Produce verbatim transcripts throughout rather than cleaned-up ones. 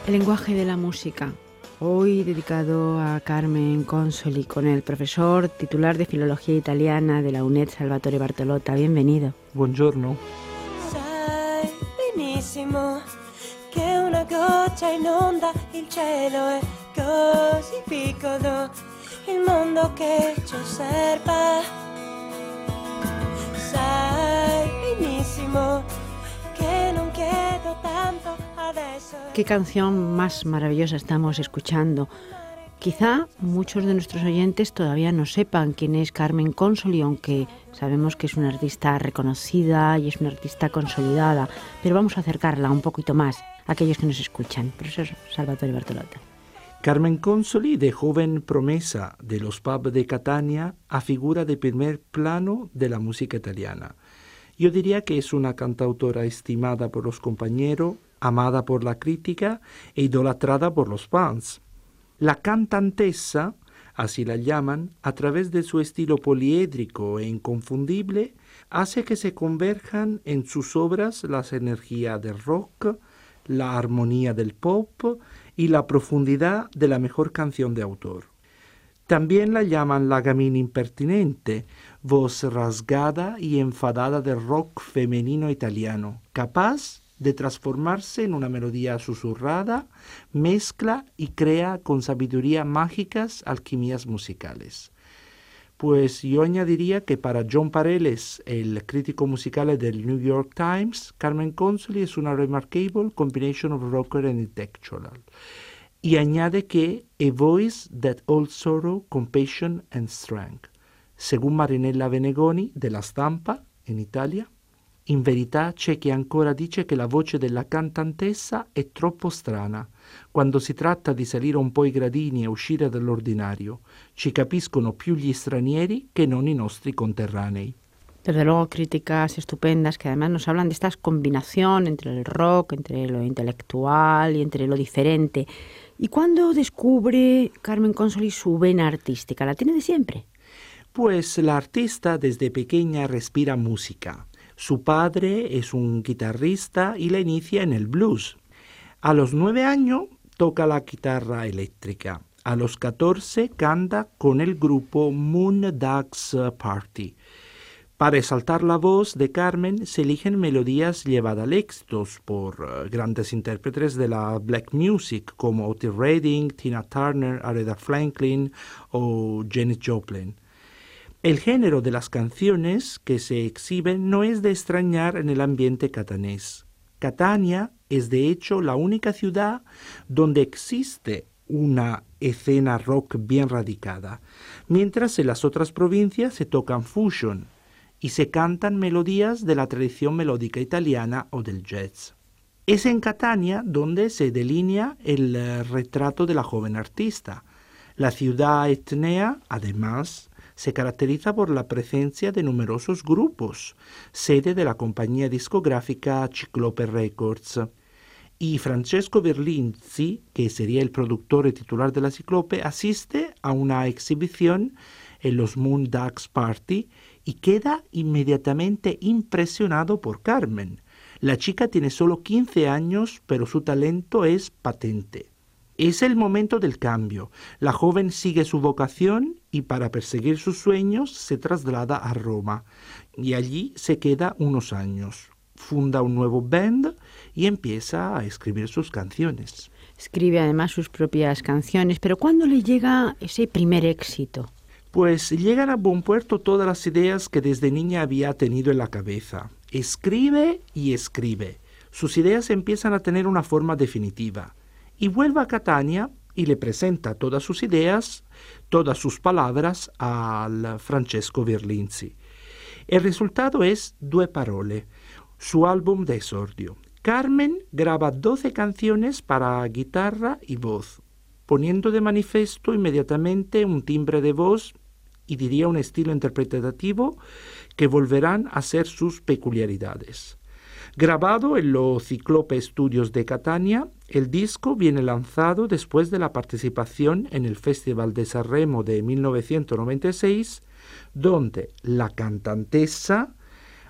El lenguaje de la música, hoy dedicado a Carmen Consoli con el profesor titular de Filología Italiana de la UNED, Salvatore Bartolotta. Bienvenido. Buongiorno. Sai benissimo che una goccia inonda il cielo è così piccolo il mondo che ci osserva. Sai benissimo que non chiedo tanto adesso. Qué canción más maravillosa estamos escuchando. Quizá muchos de nuestros oyentes todavía no sepan quién es Carmen Consoli, aunque sabemos que es una artista reconocida y es una artista consolidada, pero vamos a acercarla un poquito más a aquellos que nos escuchan. Profesor Salvatore Bartolotta. Carmen Consoli, de joven promesa de los pubs de Catania, a figura de primer plano de la música italiana. Yo diría que es una cantautora estimada por los compañeros, amada por la crítica e idolatrada por los fans. La cantantessa, así la llaman, a través de su estilo poliédrico e inconfundible, hace que se converjan en sus obras las energías del rock, la armonía del pop y la profundidad de la mejor canción de autor. También la llaman la gamina impertinente, voz rasgada y enfadada del rock femenino italiano, capaz de transformarse en una melodía susurrada, mezcla y crea con sabiduría mágicas alquimías musicales. Pues yo añadiría que para John Pareles, el crítico musical del New York Times, Carmen Consoli es una remarkable combination of rocker and intellectual. Y añade que a voice that holds sorrow, compassion and strength. Según Marinella Venegoni, de La Stampa, in Italia, in verità c'è chi ancora dice che la voce della cantantessa è troppo strana. Quando si tratta di salire un po' i gradini e uscire dall'ordinario, ci capiscono più gli stranieri che non i nostri conterranei. Desde luego críticas estupendas que además nos hablan de esta combinación entre el rock, entre lo intelectual y entre lo diferente. ¿Y cuándo descubre Carmen Consoli su vena artística? ¿La tiene de siempre? Pues la artista desde pequeña respira música. Su padre es un guitarrista y la inicia en el blues. A los nueve años toca la guitarra eléctrica. A los catorce canta con el grupo Moondag's Party. Para exaltar la voz de Carmen se eligen melodías llevadas al éxito por uh, grandes intérpretes de la black music como Otis Redding, Tina Turner, Aretha Franklin o Janis Joplin. El género de las canciones que se exhiben no es de extrañar en el ambiente catanés. Catania es de hecho la única ciudad donde existe una escena rock bien radicada, mientras en las otras provincias se tocan fusion y se cantan melodías de la tradición melódica italiana o del jazz. Es en Catania donde se delinea el uh, retrato de la joven artista. La ciudad etnea, además, se caracteriza por la presencia de numerosos grupos, sede de la compañía discográfica Ciclope Records. Y Francesco Berlinzi, que sería el productor y titular de la Ciclope, asiste a una exhibición en los Moondag's Party y queda inmediatamente impresionado por Carmen. La chica tiene solo quince años, pero su talento es patente. Es el momento del cambio. La joven sigue su vocación y para perseguir sus sueños se traslada a Roma y allí se queda unos años. Funda un nuevo band y empieza a escribir sus canciones. Escribe además sus propias canciones, pero ¿cuándo le llega ese primer éxito? Pues llegan a buen puerto todas las ideas que desde niña había tenido en la cabeza. Escribe y escribe. Sus ideas empiezan a tener una forma definitiva. Y vuelve a Catania y le presenta todas sus ideas, todas sus palabras al Francesco Berlinzi. El resultado es Due Parole, su álbum de esordio. Carmen graba doce canciones para guitarra y voz, poniendo de manifiesto inmediatamente un timbre de voz y diría un estilo interpretativo que volverán a ser sus peculiaridades. Grabado en los Ciclope Studios de Catania, el disco viene lanzado después de la participación en el Festival de Sanremo de mil novecientos noventa y seis, donde la cantantessa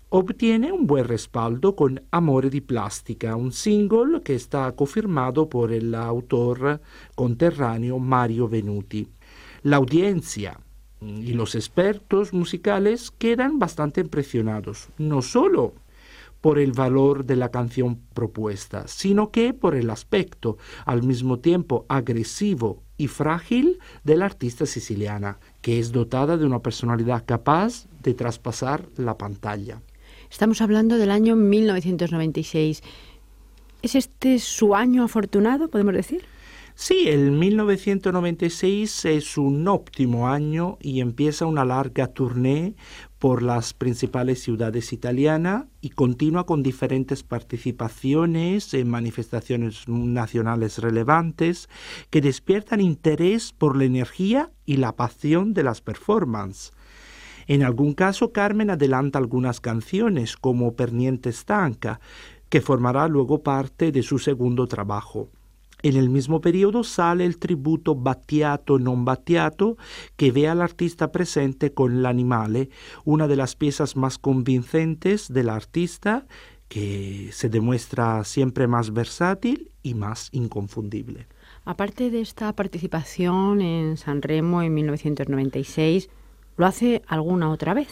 obtiene un buen respaldo con Amore di Plastica, un single que está cofirmado por el autor conterráneo Mario Venuti. La audiencia y los expertos musicales quedan bastante impresionados, no solo por el valor de la canción propuesta, sino que por el aspecto al mismo tiempo agresivo y frágil de la artista siciliana, que es dotada de una personalidad capaz de traspasar la pantalla. Estamos hablando del año mil novecientos noventa y seis. ¿Es este su año afortunado, podemos decir? Sí, el mil novecientos noventa y seis es un óptimo año y empieza una larga tournée por las principales ciudades italianas y continúa con diferentes participaciones en manifestaciones nacionales relevantes que despiertan interés por la energía y la pasión de las performances. En algún caso, Carmen adelanta algunas canciones, como Per niente stanca, que formará luego parte de su segundo trabajo. En el mismo periodo sale el tributo Battiato non Battiato, que ve al artista presente con L'Animale, una de las piezas más convincentes del artista, que se demuestra siempre más versátil y más inconfundible. Aparte de esta participación en Sanremo en mil novecientos noventa y seis, ¿lo hace alguna otra vez?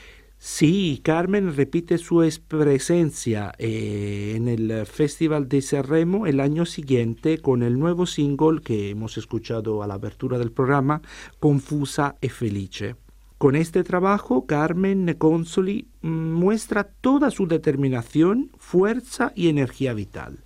Sí, Carmen repite su presencia eh, en el Festival de Sanremo el año siguiente con el nuevo single que hemos escuchado a la apertura del programa, Confusa e Felice. Con este trabajo, Carmen Consoli muestra toda su determinación, fuerza y energía vital.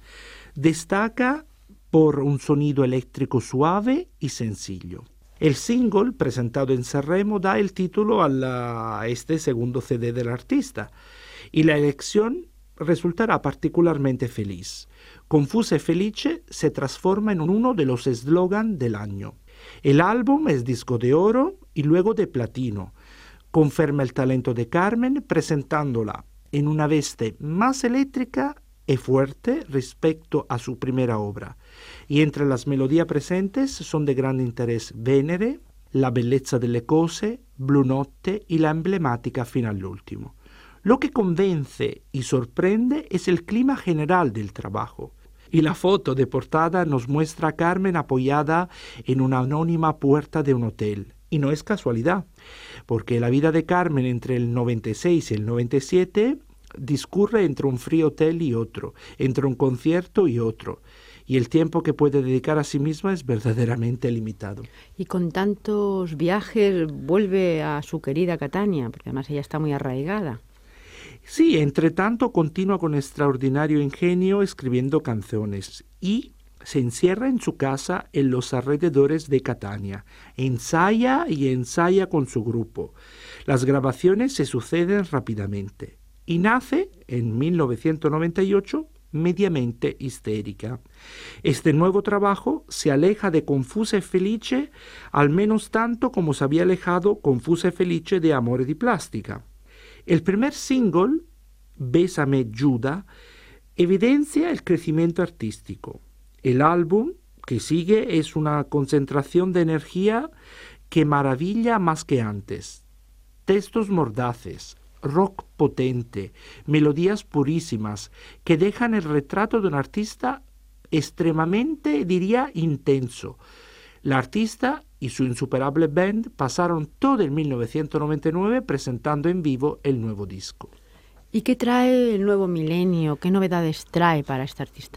Destaca por un sonido eléctrico suave y sencillo. El single presentado en Sanremo da el título a, la, a este segundo C D del artista y la elección resultará particularmente feliz. Confusa e Felice se transforma en uno de los eslogan del año. El álbum es disco de oro y luego de platino. Conferma el talento de Carmen presentándola en una veste más eléctrica y fuerte respecto a su primera obra. Y entre las melodías presentes son de gran interés Venere, La bellezza delle cose, Blu notte y la emblemática Fino all'ultimo. Lo que convence y sorprende es el clima general del trabajo. Y la foto de portada nos muestra a Carmen apoyada en una anónima puerta de un hotel. Y no es casualidad, porque la vida de Carmen entre el noventa y seis y el noventa y siete discurre entre un frío hotel y otro, entre un concierto y otro, y el tiempo que puede dedicar a sí misma es verdaderamente limitado. Y con tantos viajes vuelve a su querida Catania, porque además ella está muy arraigada. Sí, entre tanto continúa con extraordinario ingenio escribiendo canciones y se encierra en su casa en los alrededores de Catania, ensaya y ensaya con su grupo. Las grabaciones se suceden rápidamente. Y nace en mil novecientos noventa y ocho mediamente histérica. Este nuevo trabajo se aleja de Confusa e Felice al menos tanto como se había alejado Confusa e Felice de Amore di Plastica. El primer single, Bésame Giuda, evidencia el crecimiento artístico. El álbum que sigue es una concentración de energía que maravilla más que antes. Textos mordaces, rock potente, melodías purísimas que dejan el retrato de un artista extremadamente, diría, intenso. La artista y su insuperable band pasaron todo el mil novecientos noventa y nueve presentando en vivo el nuevo disco. ¿Y qué trae el nuevo milenio? ¿Qué novedades trae para esta artista?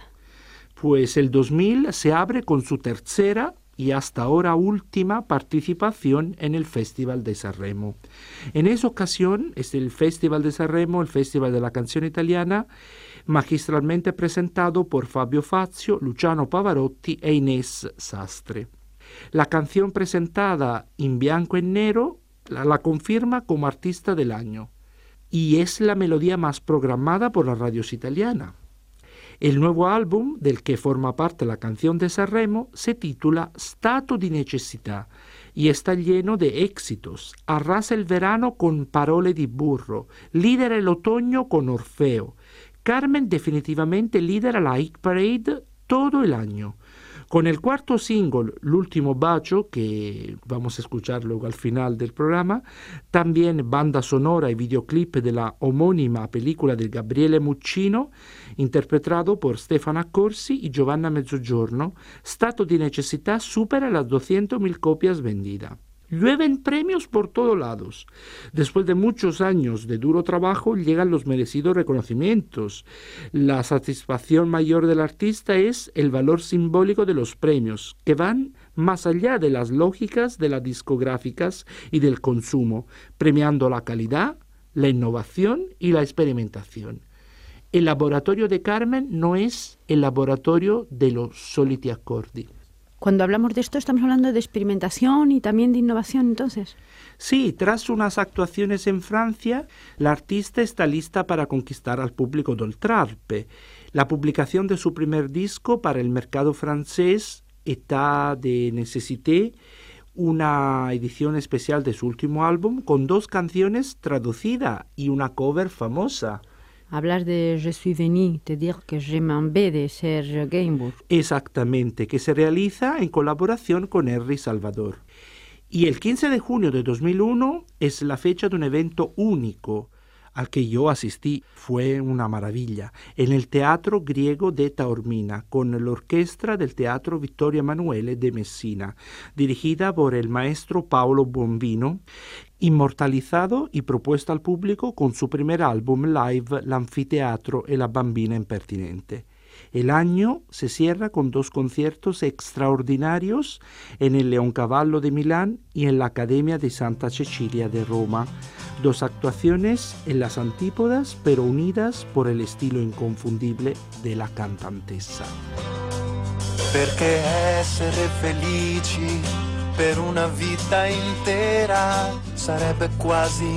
Pues el dos mil se abre con su tercera y hasta ahora última participación en el Festival de Sanremo. En esa ocasión es el Festival de Sanremo, el Festival de la Canción Italiana, magistralmente presentado por Fabio Fazio, Luciano Pavarotti e Inés Sastre. La canción presentada en blanco y negro la, la confirma como artista del año y es la melodía más programada por las radios italianas. El nuevo álbum, del que forma parte la canción de Sanremo, se titula Stato di necessità y está lleno de éxitos. Arrasa el verano con Parole di burro, lidera el otoño con Orfeo. Carmen definitivamente lidera la Hit Parade todo el año. Con el cuarto single, L'ultimo bacio, que vamos a escuchar luego al final del programa, también banda sonora y videoclip de la homónima película de Gabriele Muccino, interpretado por Stefano Accorsi y Giovanna Mezzogiorno, Stato di necesità supera las doscientas mil copias vendidas. Llueven premios por todos lados. Después de muchos años de duro trabajo llegan los merecidos reconocimientos. La satisfacción mayor del artista es el valor simbólico de los premios, que van más allá de las lógicas de las discográficas y del consumo, premiando la calidad, la innovación y la experimentación. El laboratorio de Carmen no es el laboratorio de los soliti accordi. Cuando hablamos de esto, ¿estamos hablando de experimentación y también de innovación, entonces? Sí, tras unas actuaciones en Francia, la artista está lista para conquistar al público d'oltralpe. La publicación de su primer disco para el mercado francés, État de Nécessité, una edición especial de su último álbum con dos canciones traducidas y una cover famosa. Hablas de Je suis venu, te dire que je m'en vais de Serge Gainsbourg. Exactamente, que se realiza en colaboración con Henry Salvador. Y el quince de junio de dos mil uno es la fecha de un evento único al que yo asistí. Fue una maravilla. En el Teatro Griego de Taormina, con la orquesta del Teatro Vittorio Emanuele de Messina, dirigida por el maestro Paolo Bombino, inmortalizado y propuesto al público con su primer álbum live, L'Anfiteatro e la Bambina Impertinente. El año se cierra con dos conciertos extraordinarios en el Leoncavallo de Milán y en la Academia de Santa Cecilia de Roma. Dos actuaciones en las antípodas, pero unidas por el estilo inconfundible de la cantantessa. Perché essere felici per una vita intera sarebbe quasi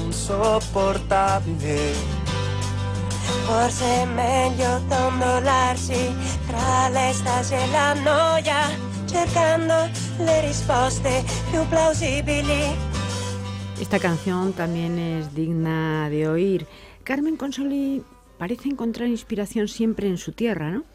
insopportabile. Forse è meglio dondolarsi tra l'estasi e la noia, cercando le risposte più plausibili. Esta canción también es digna de oír. Carmen Consoli parece encontrar inspiración siempre en su tierra, ¿no?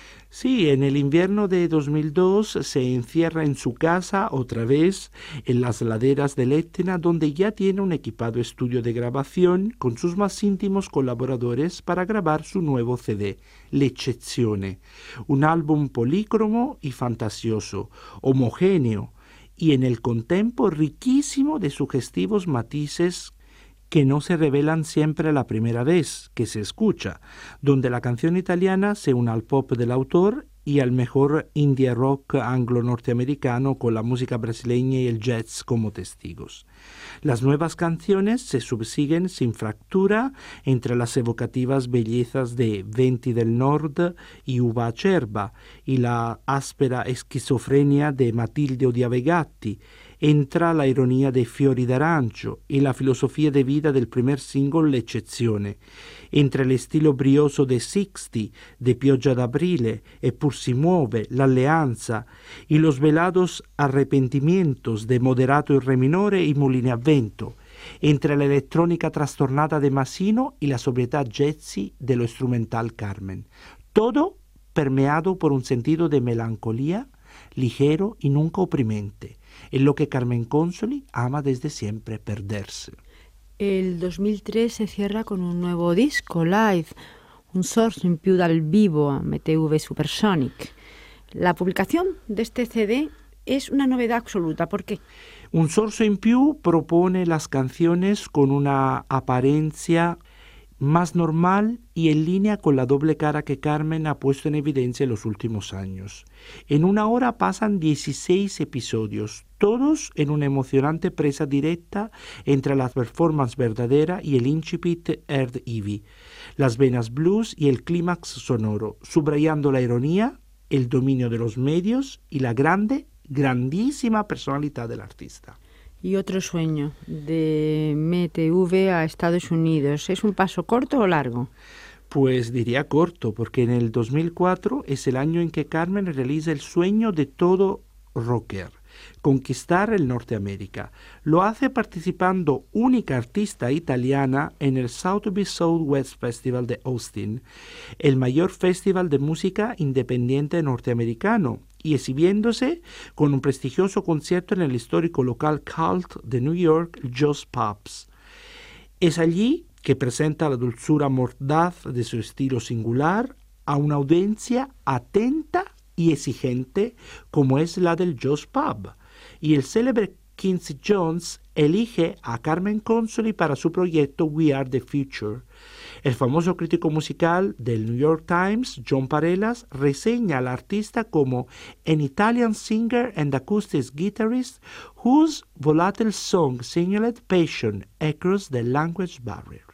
Sí, en el invierno de dos mil dos se encierra en su casa otra vez en las laderas del Etna, donde ya tiene un equipado estudio de grabación con sus más íntimos colaboradores para grabar su nuevo C D, L'Eccezione, un álbum polícromo y fantasioso, homogéneo y en el contempo riquísimo de sugestivos matices que no se revelan siempre la primera vez que se escucha, donde la canción italiana se une al pop del autor y al mejor indie rock anglo-norteamericano con la música brasileña y el jazz como testigos. Las nuevas canciones se subsiguen sin fractura entre las evocativas bellezas de Venti del Nord y Uva Acerba y la áspera esquizofrenia de Matilde Odiavegatti. Entra la ironía de Fiori d'Arancio y la filosofía de vida del primer single L'Eccezione. Entre el estilo brioso de Sixty, de Pioggia d'Aprile, e Pur si muove, L'Alleanza, y los velados arrepentimientos de Moderato y Re minore y Mulini a vento. Entre la electrónica trastornada de Masino y la sobriedad jazzy de lo instrumental Carmen. Todo permeado por un sentido de melancolía ligero y nunca oprimente, en lo que Carmen Consoli ama desde siempre perderse. El dos mil tres se cierra con un nuevo disco live, un sorso in più dal vivo a M T V Supersonic. La publicación de este C D es una novedad absoluta. ¿Por qué? Un sorso in più propone las canciones con una apariencia más normal y en línea con la doble cara que Carmen ha puesto en evidencia en los últimos años. En una hora pasan dieciséis episodios, todos en una emocionante presa directa entre la performance verdadera y el incipit Erd Ivy, las venas blues y el clímax sonoro, subrayando la ironía, el dominio de los medios y la grande, grandísima personalidad del artista. Y otro sueño, de M T V a Estados Unidos. ¿Es un paso corto o largo? Pues diría corto, porque en el dos mil cuatro es el año en que Carmen realiza el sueño de todo rocker, conquistar el Norteamérica. Lo hace participando única artista italiana en el Sotheby's Southwest Festival de Austin, el mayor festival de música independiente norteamericano, y exhibiéndose con un prestigioso concierto en el histórico local cult de New York, Joe's Pubs. Es allí que presenta la dulzura mordaz de su estilo singular a una audiencia atenta y exigente como es la del Joe's Pub, y el célebre Quincy Jones elige a Carmen Consoli para su proyecto We Are the Future. El famoso crítico musical del New York Times, John Parelas, reseña al artista como an Italian singer and acoustic guitarist whose volatile song signaled passion across the language barrier.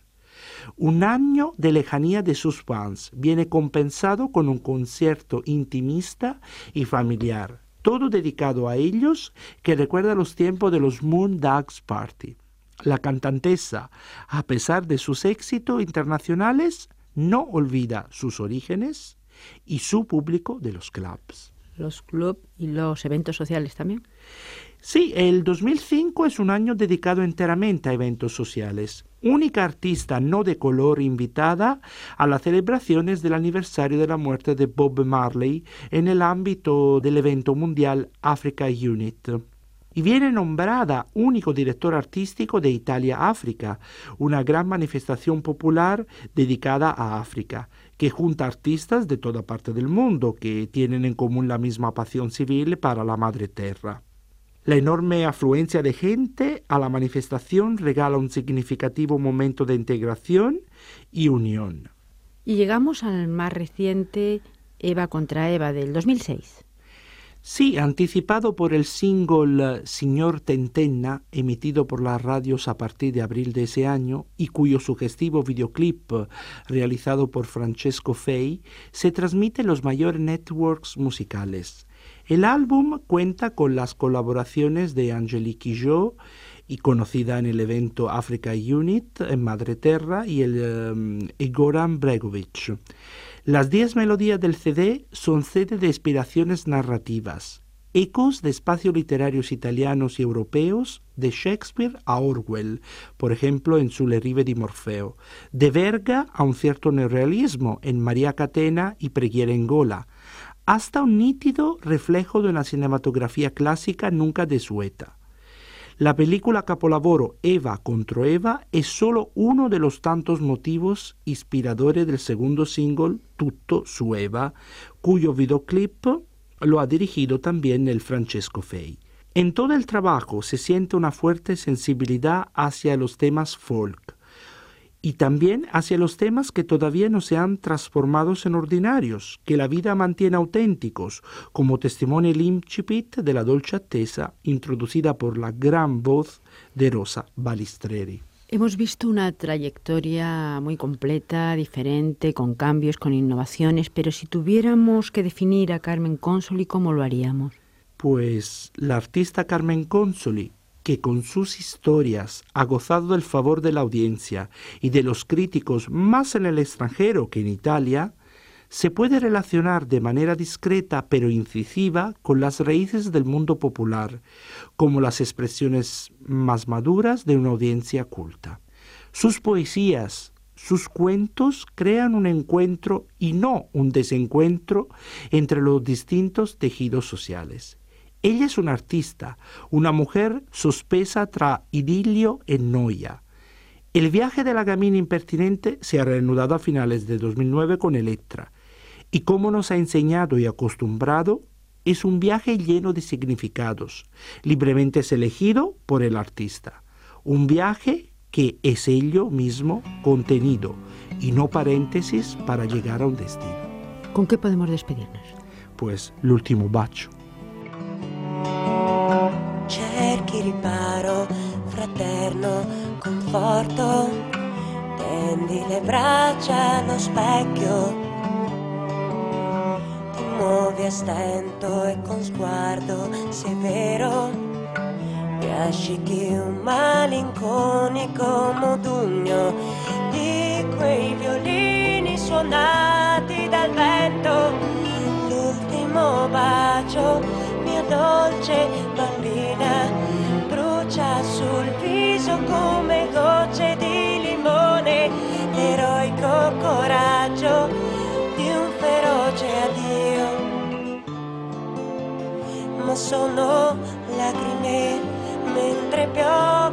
Un año de lejanía de sus fans viene compensado con un concierto intimista y familiar, todo dedicado a ellos, que recuerda los tiempos de los Moon Dogs Party. La cantantesa, a pesar de sus éxitos internacionales, no olvida sus orígenes y su público de los clubs. Los clubs y los eventos sociales también. Sí, el dos mil cinco es un año dedicado enteramente a eventos sociales. Única artista no de color invitada a las celebraciones del aniversario de la muerte de Bob Marley en el ámbito del evento mundial Africa Unit. Y viene nombrada único director artístico de Italia África, una gran manifestación popular dedicada a África, que junta artistas de toda parte del mundo que tienen en común la misma pasión civil para la madre tierra. La enorme afluencia de gente a la manifestación regala un significativo momento de integración y unión. Y llegamos al más reciente, Eva contra Eva, del dos mil seis. Sí, anticipado por el single Signor Tentenna, emitido por las radios a partir de abril de ese año, y cuyo sugestivo videoclip, realizado por Francesco Fei, se transmite en los mayores networks musicales. El álbum cuenta con las colaboraciones de Angelique Kidjo, y conocida en el evento Africa Unit en Madre Terra, y el um, y Goran Bregovic. Las diez melodías del C D son sede de inspiraciones narrativas, ecos de espacios literarios italianos y europeos, de Shakespeare a Orwell, por ejemplo en su Le rive di Morfeo, de Verga a un cierto neorrealismo en María Catena y Preghiera in Gola, hasta un nítido reflejo de una cinematografía clásica nunca desueta. La película capolavoro Eva contro Eva es solo uno de los tantos motivos inspiradores del segundo single Tutto su Eva, cuyo videoclip lo ha dirigido también el Francesco Fei. En todo el trabajo se siente una fuerte sensibilidad hacia los temas folk y también hacia los temas que todavía no se han transformado en ordinarios, que la vida mantiene auténticos, como testimonia el incipit de la Dolce Attesa, introducida por la gran voz de Rosa Balistreri. Hemos visto una trayectoria muy completa, diferente, con cambios, con innovaciones, pero si tuviéramos que definir a Carmen Consoli, ¿cómo lo haríamos? Pues la artista Carmen Consoli, que con sus historias ha gozado del favor de la audiencia y de los críticos más en el extranjero que en Italia, se puede relacionar de manera discreta pero incisiva con las raíces del mundo popular, como las expresiones más maduras de una audiencia culta. Sus poesías, sus cuentos crean un encuentro y no un desencuentro entre los distintos tejidos sociales. Ella es una artista, una mujer sospesa tra idilio e noia. El viaje de la gamina impertinente se ha reanudado a finales de dos mil nueve con Elettra, y como nos ha enseñado y acostumbrado, es un viaje lleno de significados, libremente elegido por el artista. Un viaje que es ello mismo contenido, y no paréntesis para llegar a un destino. ¿Con qué podemos despedirnos? Pues l'ultimo bacio. Cerchi riparo, fraterno, conforto, tendi le braccia allo specchio, ti muovi a stento e con sguardo severo, piascichi un malinconico modugno di quei violini suonati dal vento, l'ultimo bacio. Mia dolce bambina brucia sul viso come gocce di limone, l'eroico coraggio di un feroce addio. sono lacrime mentre piove.